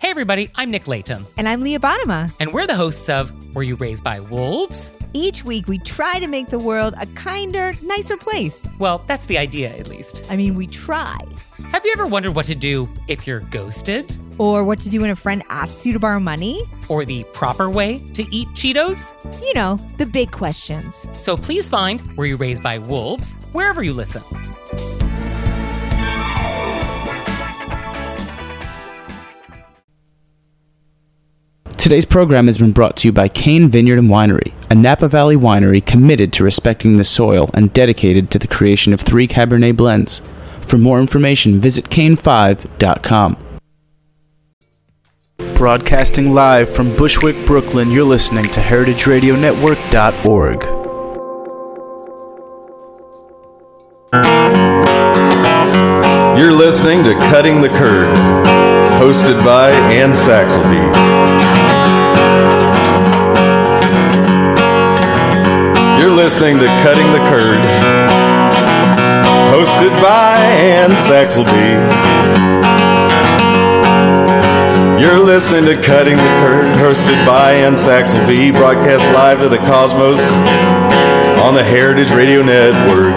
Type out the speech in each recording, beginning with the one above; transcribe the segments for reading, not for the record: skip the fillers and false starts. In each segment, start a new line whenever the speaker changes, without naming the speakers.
Hey everybody, I'm Nick Layton.
And I'm Leah Bottima.
And we're the hosts of Were You Raised by Wolves?
Each week we try to make the world a kinder, nicer place.
Well, that's the idea, at least.
I mean, we try.
Have you ever wondered what to do if you're ghosted?
Or what to do when a friend asks you to borrow money?
Or the proper way to eat Cheetos?
You know, the big questions.
So please find Were You Raised by Wolves wherever you listen.
Today's program has been brought to you by Kane Vineyard and Winery, a Napa Valley winery committed to respecting the soil and dedicated to the creation of 3 Cabernet blends. For more information, visit kane5.com. Broadcasting live from Bushwick, Brooklyn, you're listening to heritageradionetwork.org.
You're listening to Cutting the Curd, hosted by Ann Saxelby. You're listening to Cutting the Curd, hosted by Ann Saxelby. You're listening to Cutting the Curd, hosted by Ann Saxelby, broadcast live to the cosmos on the Heritage Radio Network.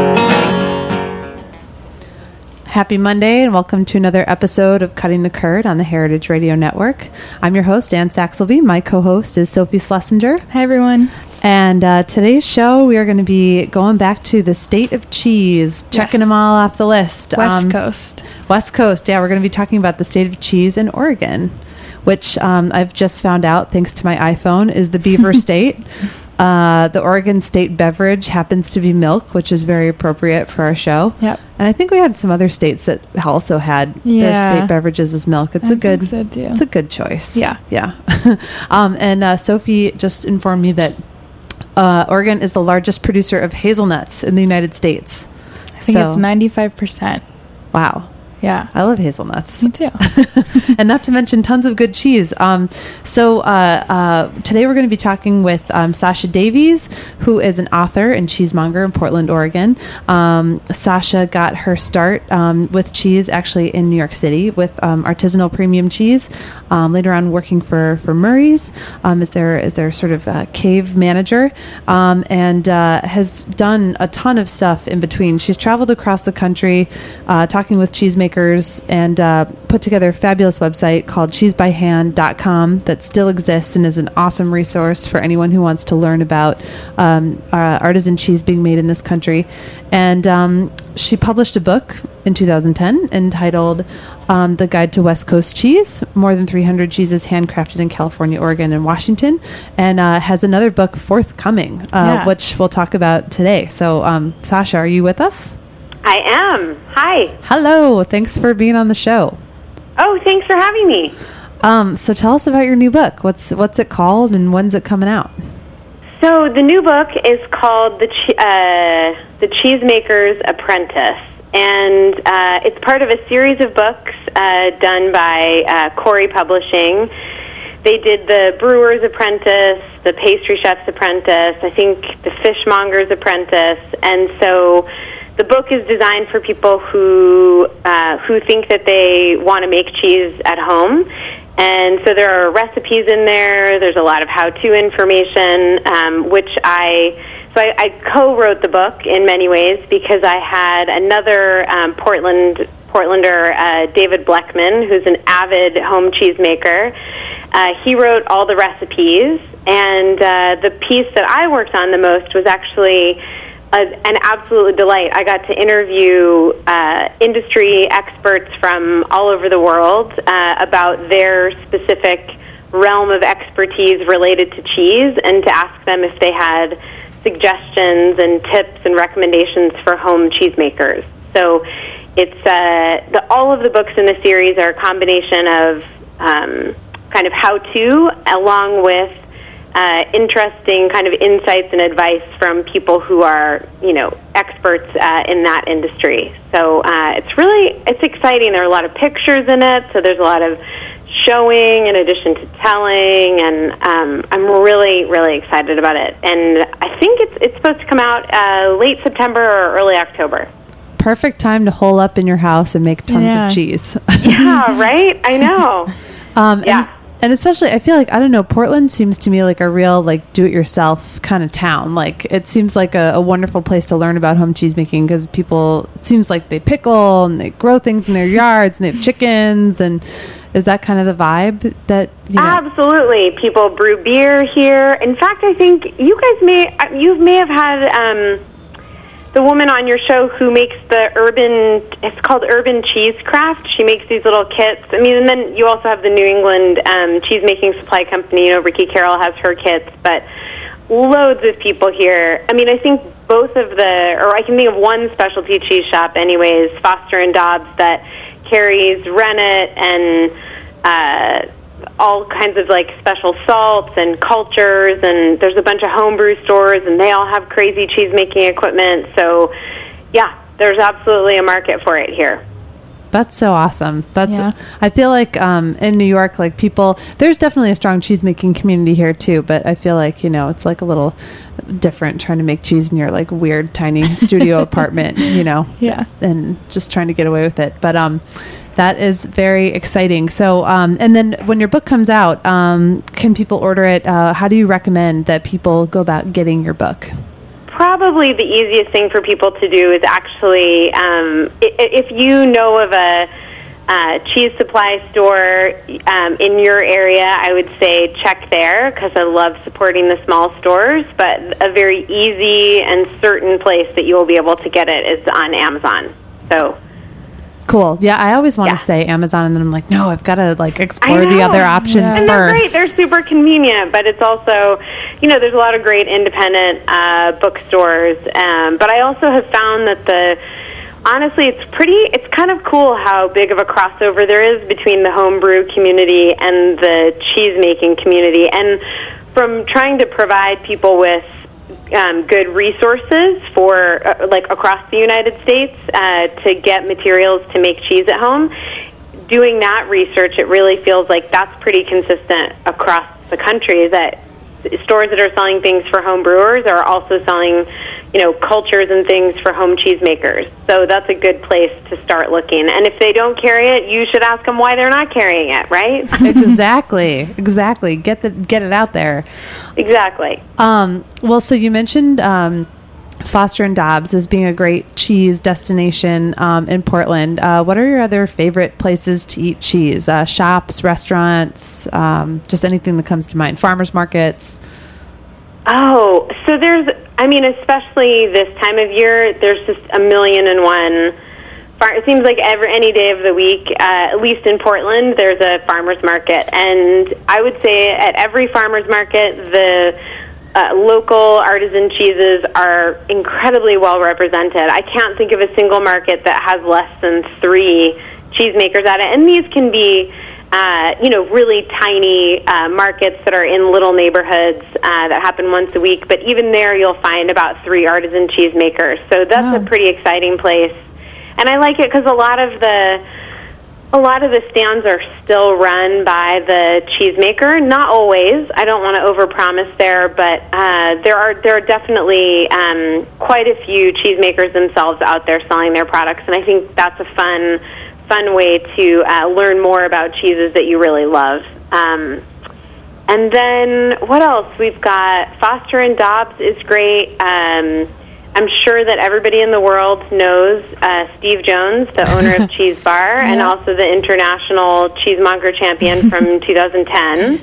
Happy Monday and welcome to another episode of Cutting the Curd on the Heritage Radio Network. I'm your host, Ann Saxelby. My co-host is Sophie Schlesinger.
Hi, everyone.
And today's show, we are going to be going back to the state of cheese, checking them all off the list.
West Coast.
West Coast, yeah. We're going to be talking about the state of cheese in Oregon, which I've just found out, thanks to my iPhone, is the beaver state. The Oregon state beverage happens to be milk, which is very appropriate for our show.
Yep.
And I think we had some other states that also had their state beverages as milk. It's think so too. It's a good choice.
Yeah.
Yeah. And Sophie just informed me that Oregon is the largest producer of hazelnuts in the United States.
I think it's 95%.
Wow.
Yeah.
I love hazelnuts.
Me too.
And not to mention tons of good cheese. So today we're going to be talking with Sasha Davies, who is an author and cheesemonger in Portland, Oregon. Sasha got her start with cheese actually in New York City with artisanal premium cheese. Later on working for Murray's is their sort of cave manager, and has done a ton of stuff in between. She's traveled across the country talking with cheesemakers and put together a fabulous website called cheesebyhand.com that still exists and is an awesome resource for anyone who wants to learn about artisan cheese being made in this country. And she published a book in 2010 entitled The Guide to West Coast Cheese, More Than 300 Cheeses Handcrafted in California, Oregon, and Washington, and has another book forthcoming, which we'll talk about today. So, Sasha, are you with us?
I am. Hi.
Hello. Thanks for being on the show.
Oh, thanks for having me.
So tell us about your new book. What's it called, and when's it coming out?
So the new book is called The Cheesemaker's Apprentice, and it's part of a series of books done by Corey Publishing. They did the Brewer's Apprentice, the Pastry Chef's Apprentice, I think the Fishmonger's Apprentice, and so the book is designed for people who think that they want to make cheese at home. And so there are recipes in there. There's a lot of how-to information, which I co-wrote the book in many ways because I had another Portlander, David Bleckman, who's an avid home cheesemaker. He wrote all the recipes, and the piece that I worked on the most was actually an absolute delight. I got to interview industry experts from all over the world about their specific realm of expertise related to cheese, and to ask them if they had suggestions and tips and recommendations for home cheesemakers. So it's all of the books in the series are a combination of kind of how-to along with interesting kind of insights and advice from people who are, experts in that industry. So it's exciting. There are a lot of pictures in it, so there's a lot of showing in addition to telling, and I'm really, really excited about it. And I think it's supposed to come out late September or early October.
Perfect time to hole up in your house and make tons of cheese.
Yeah, right? I know.
And especially, I feel like, I don't know, Portland seems to me like a real, like, do-it-yourself kind of town. Like, it seems like a wonderful place to learn about home cheese making because people, it seems like they pickle and they grow things in their yards and they have chickens. And is that kind of the vibe that, you know?
Absolutely. People brew beer here. In fact, I think you may have had the woman on your show who makes it's called Urban Cheesecraft. She makes these little kits. I mean, and then you also have the New England cheese making supply company. You know, Ricky Carroll has her kits, but loads of people here. I mean, I think I can think of one specialty cheese shop anyways, Foster and Dobbs, that carries rennet and all kinds of like special salts and cultures, and there's a bunch of homebrew stores, and they all have crazy cheese making equipment. So, yeah, there's absolutely a market for it here.
That's so awesome. I feel like in New York, like there's definitely a strong cheese making community here too, but I feel like, you know, it's like a little different trying to make cheese in your like weird tiny studio apartment, you know, and just trying to get away with it. But that is very exciting. So, and then when your book comes out, can people order it? How do you recommend that people go about getting your book?
Probably the easiest thing for people to do is actually, if you know of a cheese supply store in your area, I would say check there because I love supporting the small stores. But a very easy and certain place that you will be able to get it is on Amazon. So.
Cool. Yeah, I always want to say Amazon, and then I'm like, no, I've got to like explore the other options
and
first.
They're great. They're super convenient, but it's also, you know, there's a lot of great independent bookstores. But I also have found that honestly, it's kind of cool how big of a crossover there is between the homebrew community and the cheese making community. And from trying to provide people with good resources for like across the United States to get materials to make cheese at home. Doing that research, it really feels like that's pretty consistent across the country, that stores that are selling things for home brewers are also selling, you know, cultures and things for home cheesemakers. So that's a good place to start looking. And if they don't carry it, you should ask them why they're not carrying it, right?
Exactly. Get it out there.
Exactly.
Well, so you mentioned Foster and Dobbs as being a great cheese destination in Portland. What are your other favorite places to eat cheese? Shops, restaurants, just anything that comes to mind. Farmers markets.
Oh, so especially this time of year, there's just a million and one. It seems like any day of the week, at least in Portland, there's a farmer's market. And I would say at every farmer's market, the local artisan cheeses are incredibly well represented. I can't think of a single market that has less than 3 cheesemakers at it. And these can be really tiny markets that are in little neighborhoods that happen once a week. But even there, you'll find about 3 artisan cheesemakers. So that's a pretty exciting place. And I like it because a lot of the stands are still run by the cheesemaker. Not always. I don't want to overpromise there, but there are definitely quite a few cheesemakers themselves out there selling their products, and I think that's a fun way to learn more about cheeses that you really love. And then what else? We've got Foster and Dobbs is great. I'm sure that everybody in the world knows Steve Jones, the owner of Cheese Bar, and also the international cheesemonger champion from 2010.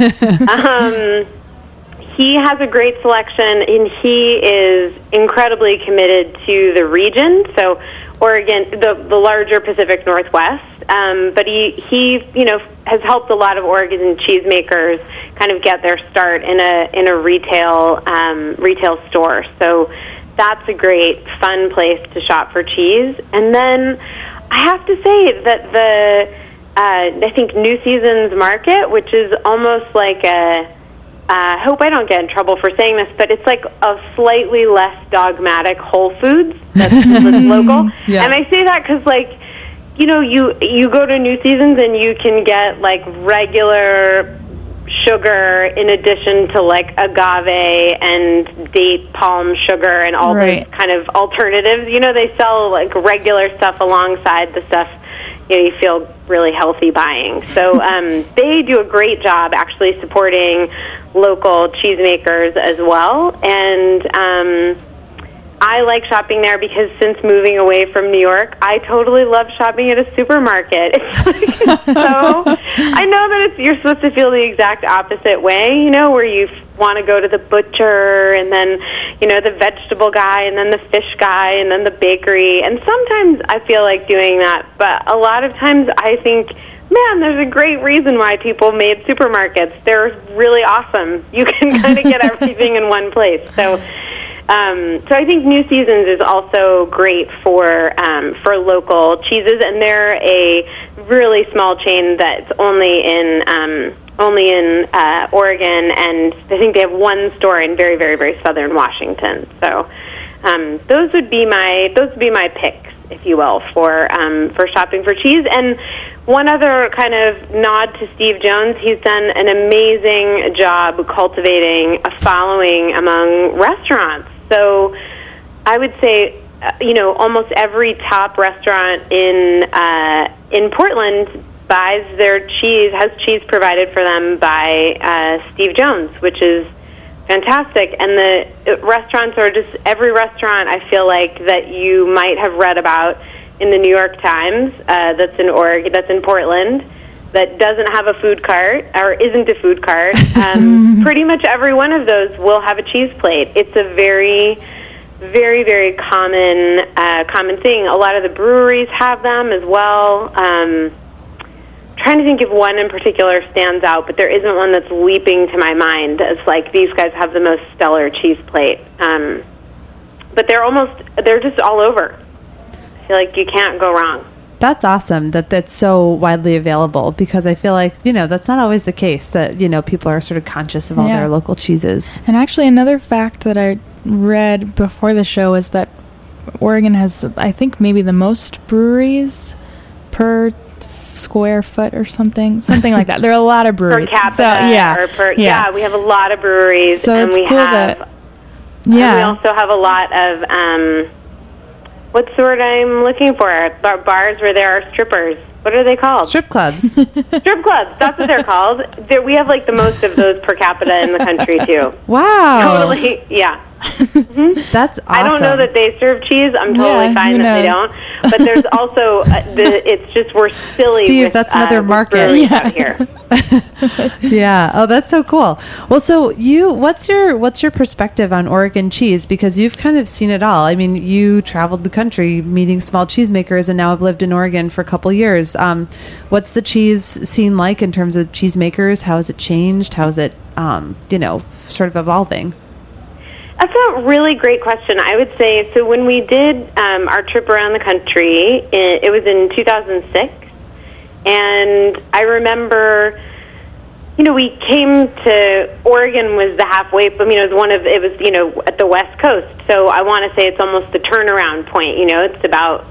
He has a great selection, and he is incredibly committed to the region. So Oregon, the larger Pacific Northwest, but he has helped a lot of Oregon cheesemakers kind of get their start in a retail store. So that's a great, fun place to shop for cheese. And then I have to say that I think New Seasons Market, which is almost like I hope I don't get in trouble for saying this, but it's like a slightly less dogmatic Whole Foods that's local. Yeah. And I say that because, you go to New Seasons and you can get, regular sugar in addition to agave and date palm sugar and all those kind of alternatives. They sell regular stuff alongside the stuff you feel really healthy buying. So they do a great job actually supporting local cheesemakers as well. And I like shopping there because since moving away from New York, I totally love shopping at a supermarket. It's like, so I know that you're supposed to feel the exact opposite way, where you want to go to the butcher and then, the vegetable guy and then the fish guy and then the bakery. And sometimes I feel like doing that, but a lot of times I think, man, there's a great reason why people made supermarkets. They're really awesome. You can kind of get everything in one place. So I think New Seasons is also great for local cheeses, and they're a really small chain that's only in Oregon, and I think they have one store in very, very, very southern Washington. So those would be my picks, if you will, for shopping for cheese. And one other kind of nod to Steve Jones, he's done an amazing job cultivating a following among restaurants. So I would say, almost every top restaurant in Portland has cheese provided for them by Steve Jones, which is fantastic. And the restaurants are just every restaurant I feel like that you might have read about in the New York Times that's in Oregon, that's in Portland, that doesn't have a food cart or isn't a food cart. Pretty much every one of those will have a cheese plate. It's a very, very, very common thing. A lot of the breweries have them as well. Trying to think if one in particular stands out, but there isn't one that's leaping to my mind as like these guys have the most stellar cheese plate. But they're just all over. I feel like you can't go wrong.
That's awesome that's so widely available, because I feel like, that's not always the case, that, people are sort of conscious of all their local cheeses.
And actually another fact that I read before the show is that Oregon has, I think, maybe the most breweries per square foot or something like that. There are a lot of breweries.
Per capita. Yeah, we have a lot of breweries.
So
and
it's cool
and we also have a lot of, what's the word I'm looking for? Bars where there are strippers. What are they called?
Strip clubs.
Strip clubs. That's what they're called. We have like the most of those per capita in the country too.
Wow.
Totally. Yeah. Mm-hmm.
That's awesome.
I don't know that they serve cheese. I'm totally fine that they don't. But there's also it's just we're silly.
Steve,
with,
that's another market
out here.
Yeah. Oh, that's so cool. Well, so what's your perspective on Oregon cheese? Because you've kind of seen it all. I mean, you traveled the country meeting small cheesemakers, and now have lived in Oregon for a couple years. What's the cheese scene like in terms of cheesemakers? How has it changed? How is it, sort of evolving?
That's a really great question. I would say, so when we did our trip around the country, it was in 2006, and I remember, we came to Oregon was the halfway, it was at the West Coast, so I want to say it's almost the turnaround point, it's about,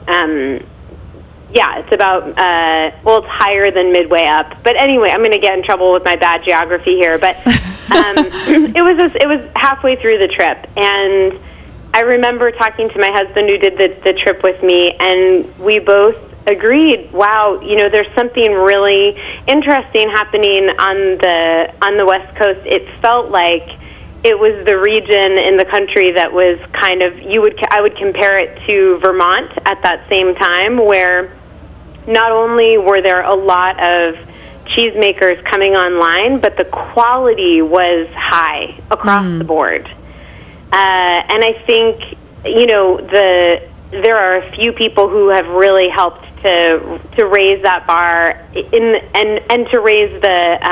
it's higher than midway up. But anyway, I'm going to get in trouble with my bad geography here. But it was halfway through the trip, and I remember talking to my husband who did the trip with me, and we both agreed, wow, there's something really interesting happening on the West Coast. It felt like it was the region in the country that was kind of I would compare it to Vermont at that same time, where not only were there a lot of cheesemakers coming online, but the quality was high across the board. And I think, there are a few people who have really helped to raise that bar and to raise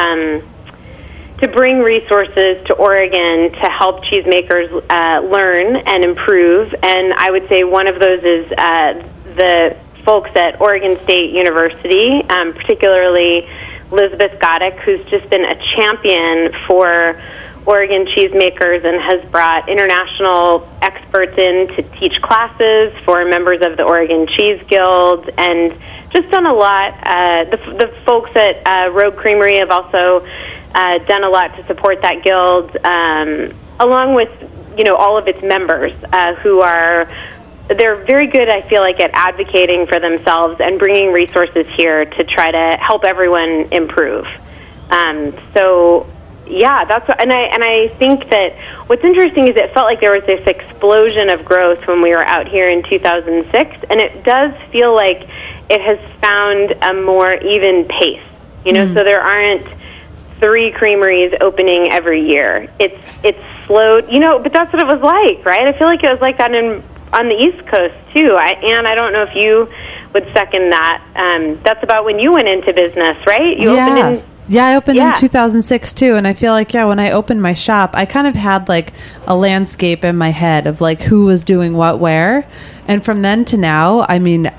to bring resources to Oregon to help cheesemakers learn and improve. And I would say one of those is the folks at Oregon State University, particularly Elizabeth Goddick, who's just been a champion for Oregon cheesemakers and has brought international experts in to teach classes for members of the Oregon Cheese Guild, and just done a lot. The folks at Rogue Creamery have also done a lot to support that guild, along with all of its members who are they're very good, I feel like, at advocating for themselves and bringing resources here to try to help everyone improve. So, yeah, and I think that what's interesting is it felt like there was this explosion of growth when we were out here in 2006, and it does feel like it has found a more even pace. So there aren't 3 creameries opening every year. It's slowed, but that's what it was like, right? I feel like it was like that on the East Coast too. I don't know if you would second that. That's about when you went into business, right?
I opened in 2006 too, and I feel like when I opened my shop, I kind of had like a landscape in my head of like who was doing what where, and from then to now, I mean,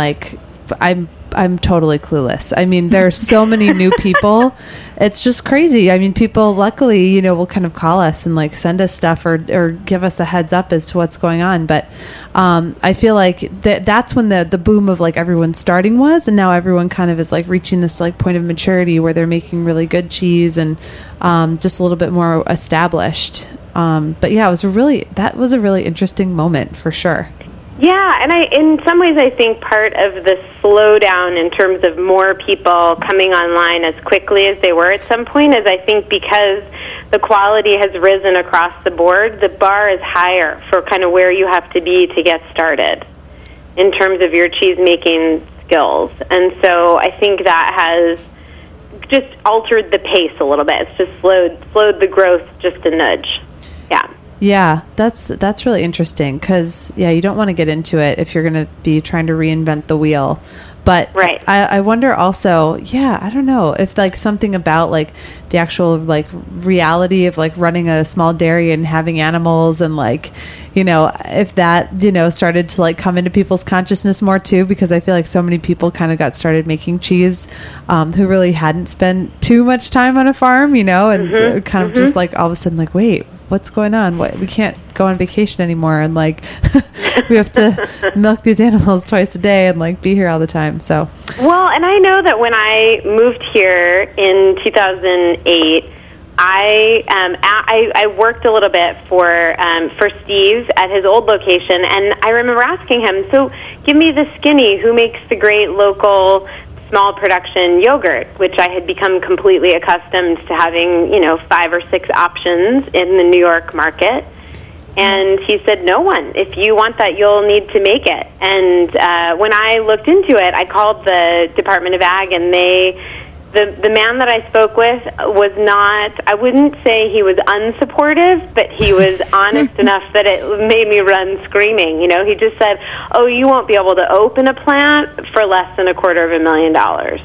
I'm totally clueless. I mean, there are so many new people. It's just crazy. I mean, people luckily, will kind of call us and like send us stuff or give us a heads up as to what's going on. But I feel like that's when the boom of like everyone starting was, and now everyone kind of is like reaching this like point of maturity where they're making really good cheese and just a little bit more established. But yeah, that was a really interesting moment for sure.
Yeah, and in some ways I think part of the slowdown in terms of more people coming online as quickly as they were at some point is I think because the quality has risen across the board, the bar is higher for kind of where you have to be to get started in terms of your cheese-making skills. And so I think that has just altered the pace a little bit. It's just slowed the growth just a nudge. Yeah.
Yeah, that's really interesting because, you don't want to get into it if you're going to be trying to reinvent the wheel. But
right.
I wonder also, I don't know, if like something about like the actual like reality of like running a small dairy and having animals and like, if that, started to like come into people's consciousness more too, because I feel like so many people kind of got started making cheese who really hadn't spent too much time on a farm, and kind of just like all of a sudden like, wait, what's going on? We can't go on vacation anymore, and like we have to milk these animals twice a day and like be here all the time. So
well, and I know that when I moved here in 2008, I worked a little bit for Steve at his old location, and I remember asking him, "So, give me the skinny. Who makes the great local small production yogurt?" Which I had become completely accustomed to having, 5 or 6 options in the New York market. And he said, no one. If you want that, you'll need to make it. And when I looked into it, I called the Department of Ag, and the man that I spoke with was not, I wouldn't say he was unsupportive, but he was honest enough that it made me run screaming. He just said, oh, you won't be able to open a plant for less than $250,000.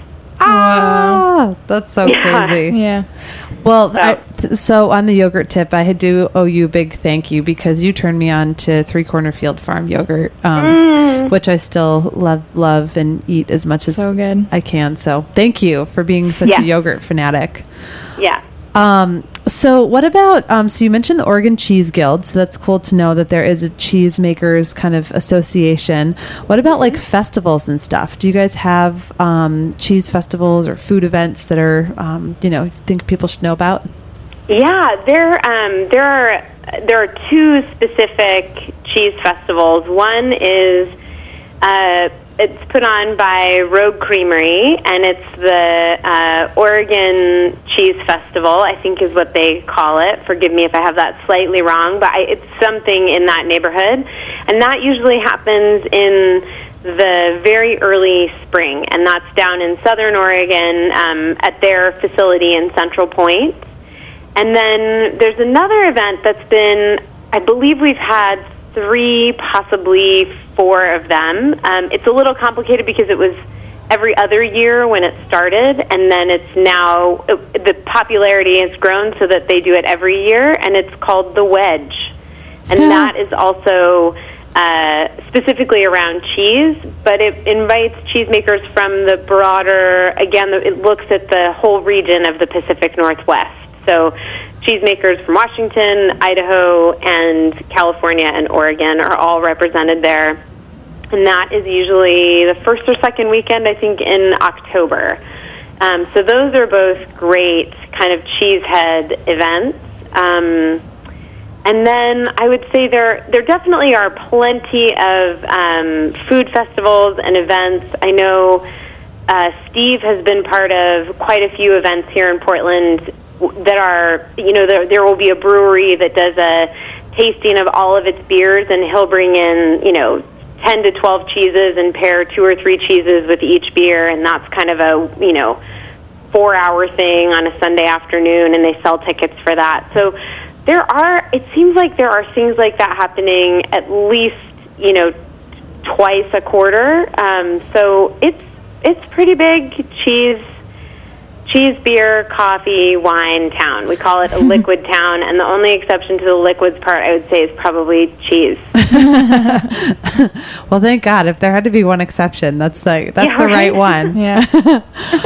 Ah, that's so crazy.
Yeah.
Well, so on the yogurt tip, I do owe you a big thank you because you turned me on to Three Corner Field Farm yogurt, which I still love and eat as much as I can. So thank you for being such a yogurt fanatic.
Yeah.
So what about, so you mentioned the Oregon Cheese Guild, so that's cool to know that there is a cheesemakers kind of association. What about like festivals and stuff? Do you guys have cheese festivals or food events that are, you think people should know about?
Yeah, there are 2 specific cheese festivals. One is it's put on by Rogue Creamery, and it's the Oregon Cheese Festival, I think is what they call it. Forgive me if I have that slightly wrong, but it's something in that neighborhood. And that usually happens in the very early spring, and that's down in southern Oregon at their facility in Central Point. And then there's another event that's been, I believe we've had 3, possibly 4 of them. It's a little complicated because it was every other year when it started, and then it's now, the popularity has grown so that they do it every year, and it's called the Wedge. And that is also specifically around cheese, but it invites cheesemakers from the broader, again, it looks at the whole region of the Pacific Northwest. So cheesemakers from Washington, Idaho, and California and Oregon are all represented there. And that is usually the first or second weekend, I think, in October. So those are both great kind of cheesehead events. And then I would say there definitely are plenty of food festivals and events. I know Steve has been part of quite a few events here in Portland that are, there will be a brewery that does a tasting of all of its beers, and he'll bring in, 10 to 12 cheeses and pair 2 or 3 cheeses with each beer, and that's kind of a, 4-hour thing on a Sunday afternoon, and they sell tickets for that. So it seems like there are things like that happening at least, twice a quarter. So it's pretty big cheese, beer, coffee, wine town. We call it a liquid town, and the only exception to the liquids part, I would say, is probably cheese.
Well, thank God. If there had to be one exception, that's the right one.
Yeah.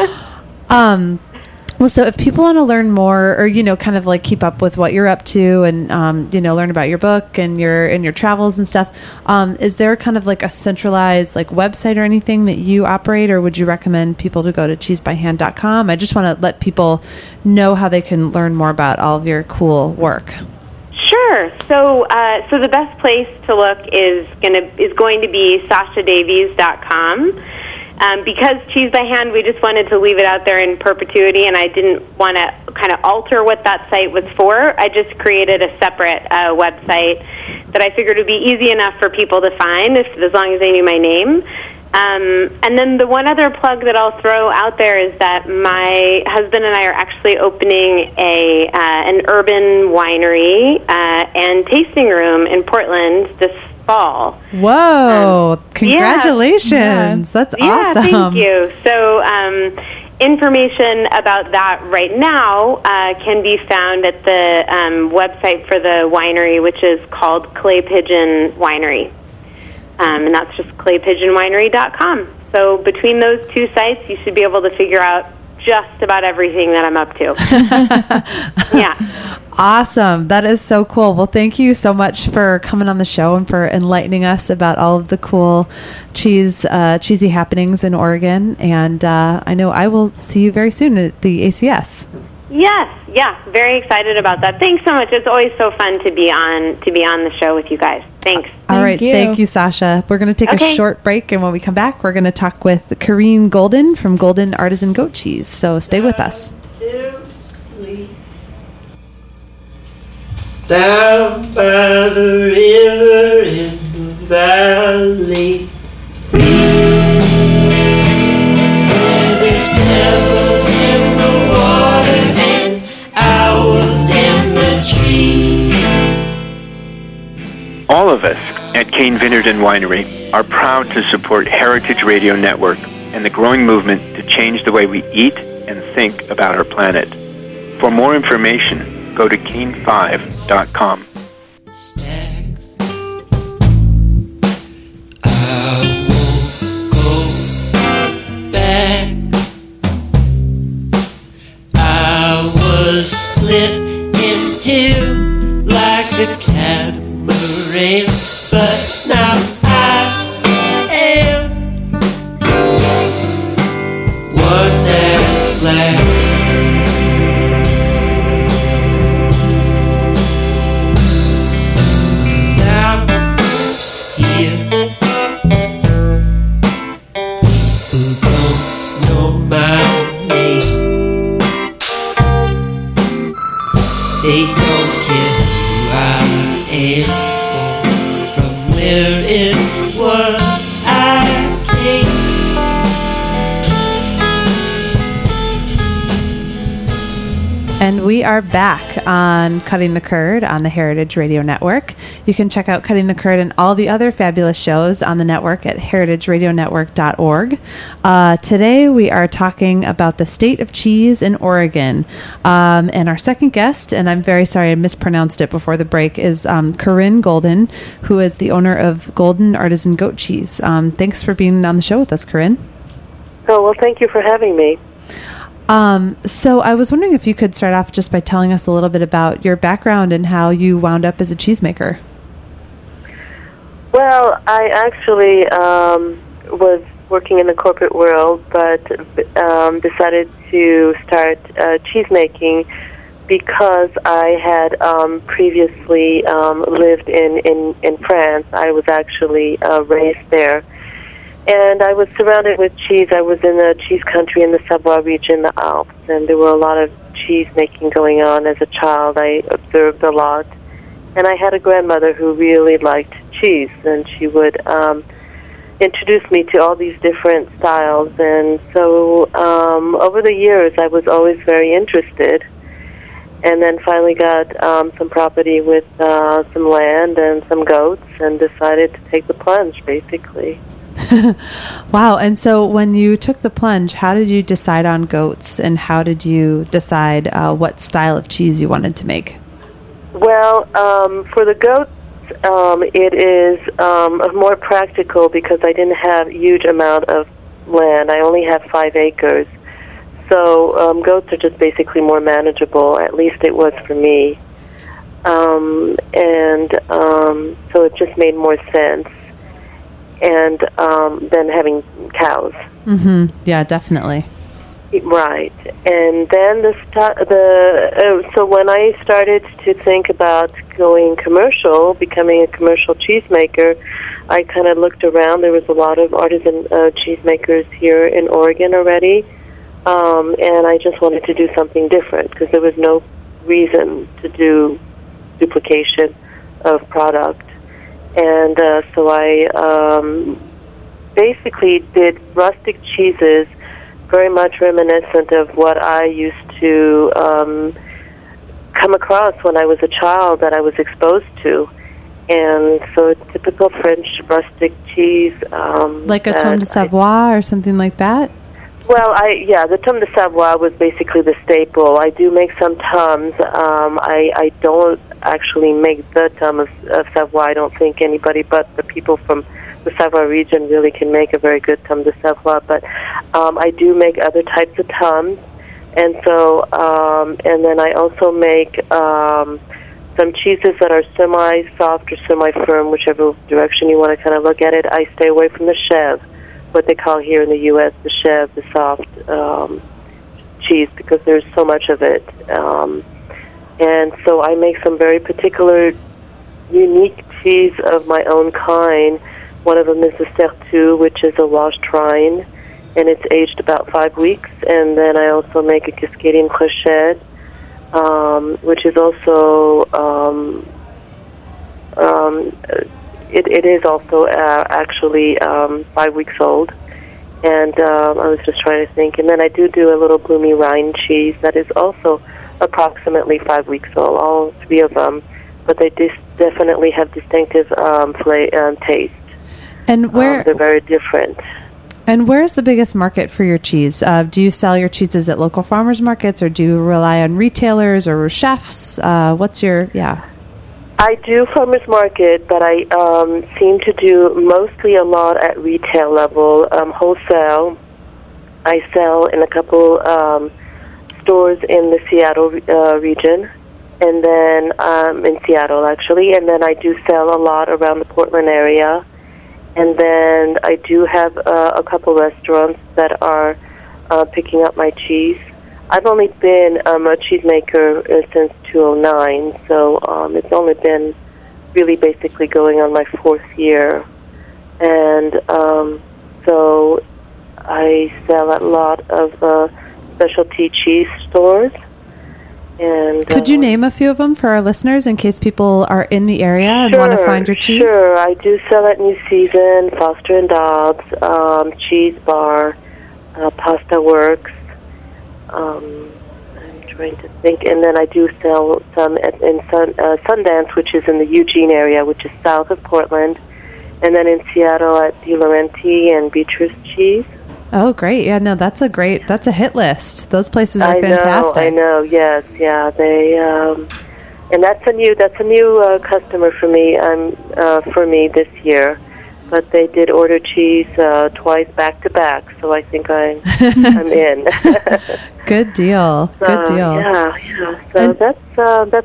Well, so if people want to learn more, or kind of like keep up with what you're up to, and learn about your book and your travels and stuff, is there kind of like a centralized like website or anything that you operate, or would you recommend people to go to cheesebyhand.com? I just want to let people know how they can learn more about all of your cool work.
Sure. So the best place to look is going to be sashadavies.com. Because Cheese by Hand, we just wanted to leave it out there in perpetuity, and I didn't want to kind of alter what that site was for. I just created a separate website that I figured would be easy enough for people to find as long as they knew my name. And then the one other plug that I'll throw out there is that my husband and I are actually opening an urban winery and tasting room in Portland this fall.
Whoa! Congratulations!
Yeah.
That's
yeah,
awesome.
Thank you. So, information about that right now can be found at the website for the winery, which is called Clay Pigeon Winery, and that's just claypigeonwinery.com. So, between those two sites, you should be able to figure out just about everything that I'm up to. Yeah.
Awesome. That is so cool. Well, thank you so much for coming on the show and for enlightening us about all of the cool cheesy happenings in Oregon. And I know I will see you very soon at the ACS.
Yes. Yeah. Very excited about that. Thanks so much. It's always so fun to be on the show with you guys. Thanks.
All right.
you.
Thank you, Sasha. We're going to take a short break, and when we come back, we're going to talk with Corrine Golden from Golden Artisan Goat Cheese. So stay with us.
Down by the river in the valley, where there's pebbles in the water and owls in the tree.
All of us at Cain Vineyard and Winery are proud to support Heritage Radio Network and the growing movement to change the way we eat and think about our planet. For more information, go to cain5.com.
Snacks. I won't go back. I was split in two like a catamaran, but now I am one that lasts. They don't care who I am or from where it was I came.
And we are back on Cutting the Curd on the Heritage Radio Network. You can check out Cutting the Curd and all the other fabulous shows on the network at heritageradionetwork.org. Today we are talking about the state of cheese in Oregon. And our second guest, and I'm very sorry I mispronounced it before the break, is Corrine Golden, who is the owner of Golden Artisan Goat Cheese. Thanks for being on the show with us, Corrine.
Oh, well, thank you for having me.
So I was wondering if you could start off just by telling us a little bit about your background and how you wound up as a cheesemaker.
Well, I actually was working in the corporate world, but decided to start cheese making because I had previously lived in France. I was actually raised there. And I was surrounded with cheese. I was in the cheese country in the Savoie region, the Alps, and there were a lot of cheese making going on as a child. I observed a lot. And I had a grandmother who really liked cheese, and she would introduce me to all these different styles. And so over the years, I was always very interested. And then finally got some property with some land and some goats and decided to take the plunge, basically.
Wow. And so when you took the plunge, how did you decide on goats, and how did you decide what style of cheese you wanted to make?
Well, for the goats, it is more practical because I didn't have a huge amount of land. I only have 5 acres. So goats are just basically more manageable, at least it was for me. So it just made more sense. And than having cows.
Mm-hmm. Yeah, definitely.
Right. And then so when I started to think about going commercial, becoming a commercial cheesemaker, I kind of looked around. There was a lot of artisan cheesemakers here in Oregon already, and I just wanted to do something different because there was no reason to do duplication of product. And so I basically did rustic cheeses, very much reminiscent of what I used to come across when I was a child that I was exposed to. And so it's typical French rustic cheese.
Like a Tome de Savoie or something like that?
Well, the Tome de Savoie was basically the staple. I do make some Tomes. I don't actually make the Tome of Savoie. I don't think anybody but the people from the Savoie region really can make a very good Tome de Savoie. But I do make other types of Tomes. And so, and then I also make some cheeses that are semi-soft or semi-firm, whichever direction you want to kind of look at it. I stay away from the chèvre, what they call here in the U.S. the chèvre, the soft cheese, because there's so much of it. And so I make some very particular, unique cheese of my own kind. One of them is the Certout, which is a washed rind, and it's aged about 5 weeks. And then I also make a Cascadian Clochette, which is also it is also actually 5 weeks old. And I was just trying to think. And then I do a little bloomy rind cheese that is also approximately 5 weeks old, all 3 of them. But they definitely have distinctive taste.
And where
they're very different.
And where's the biggest market for your cheese? Do you sell your cheeses at local farmers markets, or do you rely on retailers or chefs? What's your,
I do farmers market, but I seem to do mostly a lot at retail level. Wholesale, I sell in a couple stores in the Seattle region, and then in Seattle actually, and then I do sell a lot around the Portland area. And then I do have a couple restaurants that are picking up my cheese. I've only been a cheesemaker since 2009, so it's only been really basically going on my 4th year. And so I sell at a lot of specialty cheese stores. And,
could you name a few of them for our listeners in case people are in the area and want to find your cheese?
Sure, I do sell at New Season, Foster and Dobbs, Cheese Bar, Pasta Works. I'm trying to think, and then I do sell some in Sundance, which is in the Eugene area, which is south of Portland, and then in Seattle at De Laurenti and Beatrice Cheese.
Oh, great. Yeah, no, that's a hit list. Those places are fantastic.
I know, yes, yeah. They, and that's a new customer for me, this year. But they did order cheese twice back to back, so I think I'm in.
Good deal. Good deal.
Yeah. So that's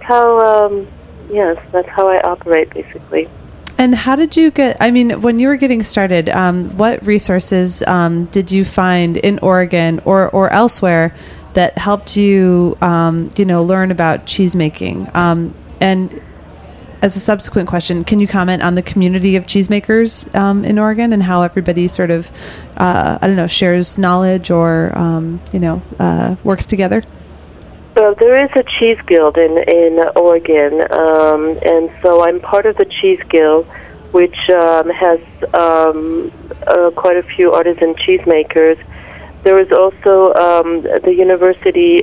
how I operate basically.
And how did you when you were getting started, what resources did you find in Oregon or elsewhere that helped you, learn about cheese making. And as a subsequent question, can you comment on the community of cheesemakers in Oregon and how everybody sort of, shares knowledge or, works together?
Well, there is a cheese guild in Oregon, and so I'm part of the cheese guild, which has quite a few artisan cheesemakers. There is also the university,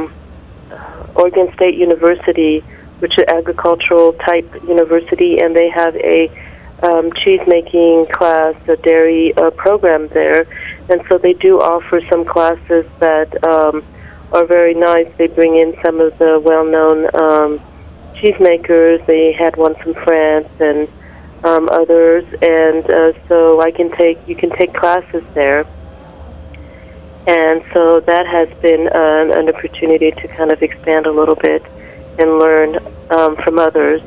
Oregon State University, which is an agricultural type university, and they have a cheese making class, a dairy program there, and so they do offer some classes that are very nice. They bring in some of the well-known cheesemakers. They had one from France and others, and so you can take classes there. And so that has been an opportunity to kind of expand a little bit and learn from others.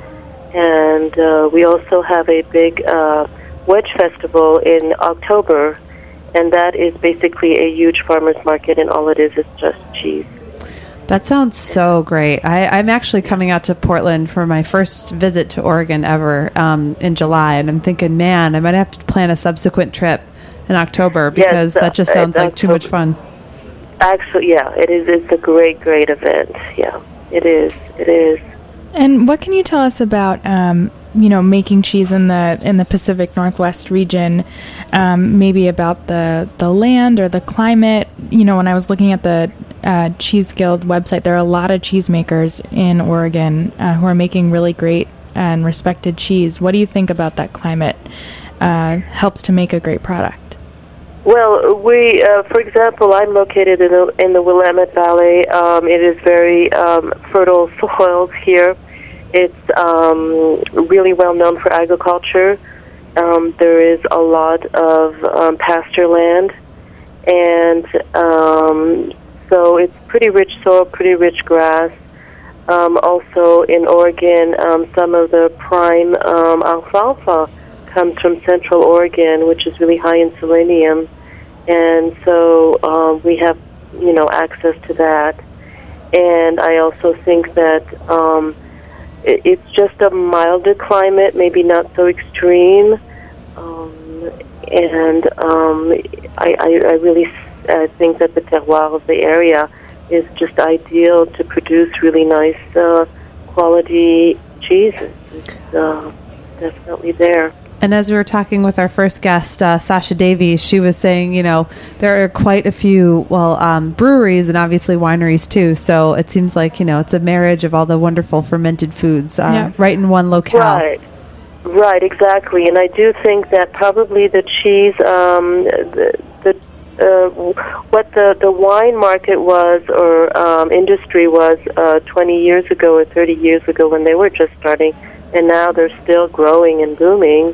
And we also have a big wedge festival in October, and that is basically a huge farmer's market, and all it is just cheese.
That sounds so great. I'm actually coming out to Portland for my first visit to Oregon ever in July, and I'm thinking, man, I might have to plan a subsequent trip in October because that just sounds like too much fun.
Actually, yeah, it is. It's a great event. Yeah, it is. It is.
And what can you tell us about, making cheese in the Pacific Northwest region? Maybe about the land or the climate. When I was looking at the Cheese Guild website, there are a lot of cheesemakers in Oregon who are making really great and respected cheese. What do you think about that climate helps to make a great product?
Well, we, for example, I'm located in the Willamette Valley. It is very fertile soils here. It's really well known for agriculture. There is a lot of pasture land, and so it's pretty rich soil, pretty rich grass. Also in Oregon, some of the prime alfalfa comes from Central Oregon, which is really high in selenium, and so we have, access to that. And I also think that it's just a milder climate, maybe not so extreme, and I really think that the terroir of the area is just ideal to produce really nice quality cheeses. It's definitely there.
And as we were talking with our first guest, Sasha Davies, she was saying, there are quite a few, breweries and obviously wineries too. So it seems like, it's a marriage of all the wonderful fermented foods right in one locale.
Right, exactly. And I do think that probably the cheese, what the wine market was or industry was 20 years ago or 30 years ago when they were just starting, and now they're still growing and booming.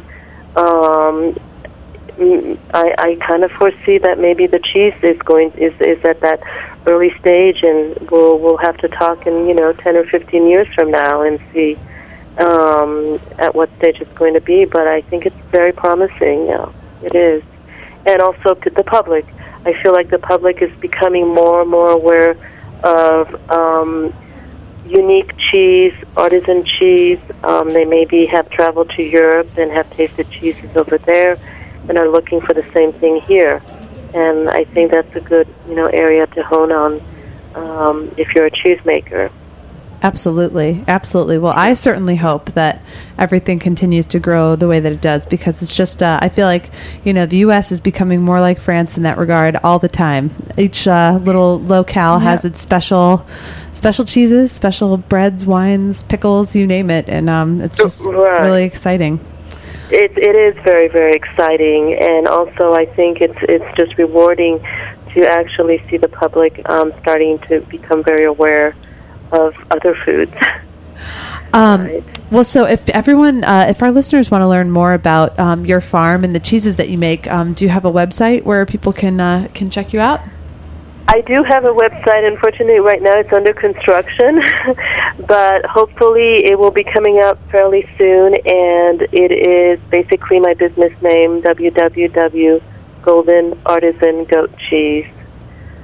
I kind of foresee that maybe the cheese is at that early stage, and we'll have to talk in 10 or 15 years from now and see at what stage it's going to be. But I think it's very promising. Yeah, it is. And also the public. I feel like the public is becoming more and more aware of unique cheese, artisan cheese. They maybe have traveled to Europe and have tasted cheeses over there and are looking for the same thing here. And I think that's a good, area to hone on if you're a cheesemaker.
Absolutely. Absolutely. Well, I certainly hope that everything continues to grow the way that it does, because it's just, I feel like, the U.S. is becoming more like France in that regard all the time. Each little locale has its special cheeses, special breads, wines, pickles, you name it. And it's just really exciting.
It is very, very exciting. And also I think it's just rewarding to actually see the public starting to become very aware of other foods. Right.
Well, so if everyone, if our listeners want to learn more about your farm and the cheeses that you make, do you have a website where people can check you out?
I do have a website. Unfortunately, right now it's under construction, but hopefully it will be coming out fairly soon, and it is basically my business name, www.goldenartisangoatcheese.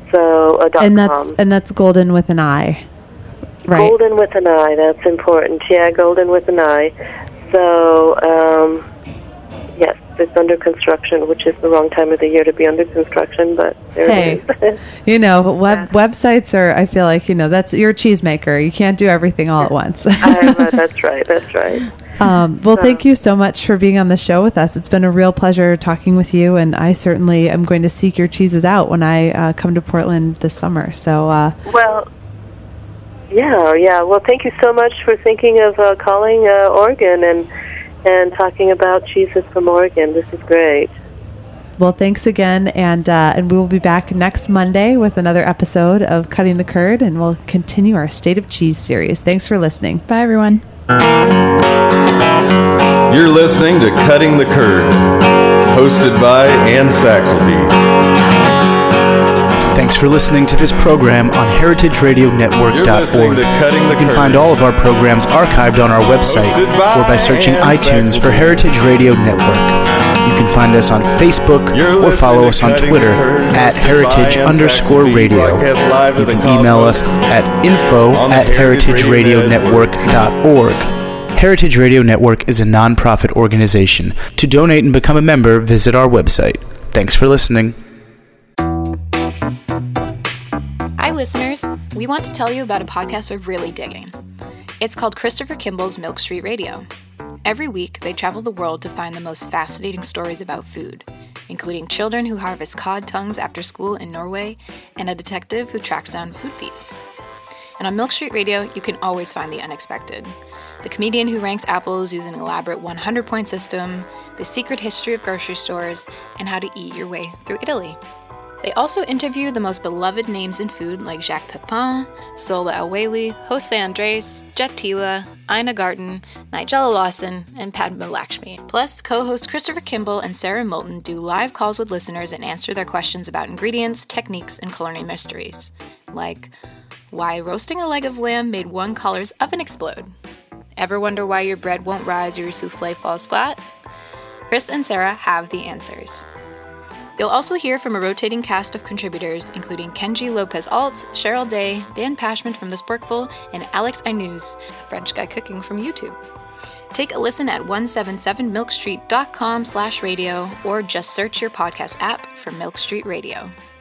So
and
.com.
that's golden with an I, right?
Golden with an I. That's important. Yeah, golden with an I. So yes, it's under construction, which is the wrong time of the year to be under construction, but there it is.
Websites are, I feel like, that's, you're a cheesemaker. You can't do everything all at once.
That's right.
Thank you so much for being on the show with us. It's been a real pleasure talking with you, and I certainly am going to seek your cheeses out when I come to Portland this summer. So,
Well, thank you so much for thinking of calling Oregon and talking about cheeses from Oregon. This is great.
Well, thanks again, and we will be back next Monday with another episode of Cutting the Curd, and we'll continue our State of Cheese series. Thanks for listening.
Bye, everyone.
You're listening to Cutting the Curd, hosted by Ann Saxelby.
Thanks for listening to this program on heritageradionetwork.org. You can find all of our programs archived on our website or by searching iTunes for Heritage Radio Network. You can find us on Facebook or follow us on Twitter at @heritage_radio. You can email us at info@heritageradionetwork.org. Heritage Radio Network is a non-profit organization. To donate and become a member, visit our website. Thanks for listening.
Hi, listeners. We want to tell you about a podcast we're really digging. It's called Christopher Kimball's Milk Street Radio. Every week, they travel the world to find the most fascinating stories about food, including children who harvest cod tongues after school in Norway and a detective who tracks down food thieves. And on Milk Street Radio, you can always find the unexpected. The comedian who ranks apples using an elaborate 100-point system, the secret history of grocery stores, and how to eat your way through Italy. They also interview the most beloved names in food like Jacques Pepin, Sola El-Waylly, Jose Andres, Jet Tila, Ina Garten, Nigella Lawson, and Padma Lakshmi. Plus, co-hosts Christopher Kimball and Sarah Moulton do live calls with listeners and answer their questions about ingredients, techniques, and culinary mysteries. Like, why roasting a leg of lamb made one caller's oven explode? Ever wonder why your bread won't rise or your souffle falls flat? Chris and Sarah have the answers. You'll also hear from a rotating cast of contributors, including Kenji Lopez-Alt, Cheryl Day, Dan Pashman from The Sporkful, and Alex Ainuz, a French guy cooking from YouTube. Take a listen at 177milkstreet.com/radio or just search your podcast app for Milk Street Radio.